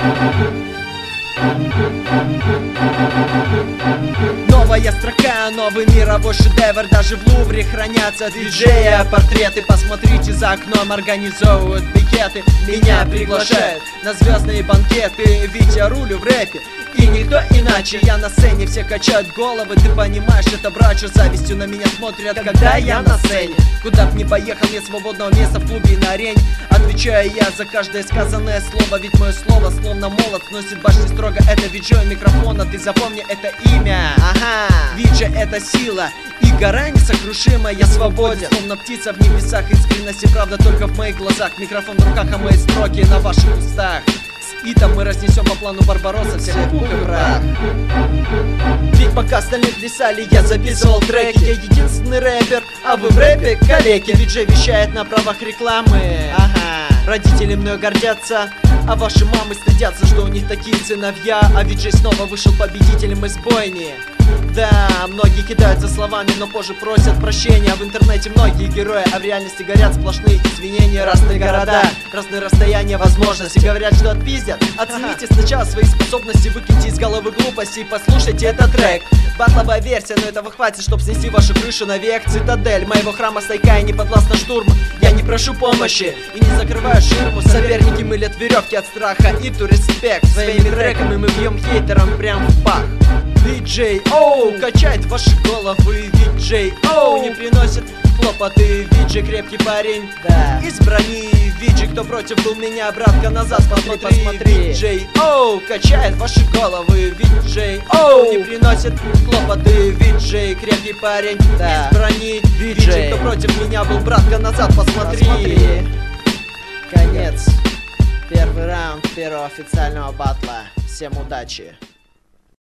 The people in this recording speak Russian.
Новая строка, новый мировой шедевр. Даже в Лувре хранятся диджея портреты. Посмотрите за окном, организовывают пикеты. Меня приглашают на звездные банкеты. Ведь я рулю в рэпе и никто иначе. Я на сцене, все качают головы. Ты понимаешь, это брачу, завистью на меня смотрят, когда я на сцене. Куда б ни поехал, нет свободного места в клубе и на арене. Отвечаю я за каждое сказанное слово. Ведь мое слово словно молот сносит башни строго. Это виджей микрофона, ты запомни это имя. Ага, виджи это сила и гора несокрушимая. Я свободен, словно птица в небесах. Искренность и правда только в моих глазах. Микрофон в руках, а мои строки на ваших устах. И там мы разнесем по плану Барбаросса всех пух и прах. Ведь пока остальные плясали, я записывал треки. Я единственный рэпер, а вы в рэпе калеки. Виджей вещает на правах рекламы. Ага, родители мною гордятся, а ваши мамы стыдятся, что у них такие сыновья. А виджей снова вышел победителем из бойни. Да, многие кидаются словами, но позже просят прощения. В интернете многие герои, а в реальности горят сплошные извинения. Разные города, разные расстояния, возможности. Говорят, что отпиздят. Оцените сначала свои способности, выкиньте из головы глупости и послушайте этот трек. Батловая версия, но этого хватит, чтоб снести вашу крышу навек. Цитадель моего храма стойка и не подвластна штурму. Я не прошу помощи и не закрываю ширму. Соперники мылят веревки от страха и ту респект. Своими треками мы бьем хейтерам прям в пах. Виджей, оу, качает ваши головы. Виджей, оу, не приносит хлопоты. Виджей крепкий парень, да, из брони. Виджей, кто против был меня, братка, назад посмотри. Виджей, оу, качает ваши головы. Виджей, оу, не приносит хлопоты. Виджей, крепкий парень, да, из брони. Виджей, кто против меня был, братка, назад посмотри. Конец. Первый раунд первого официального батла. Всем удачи.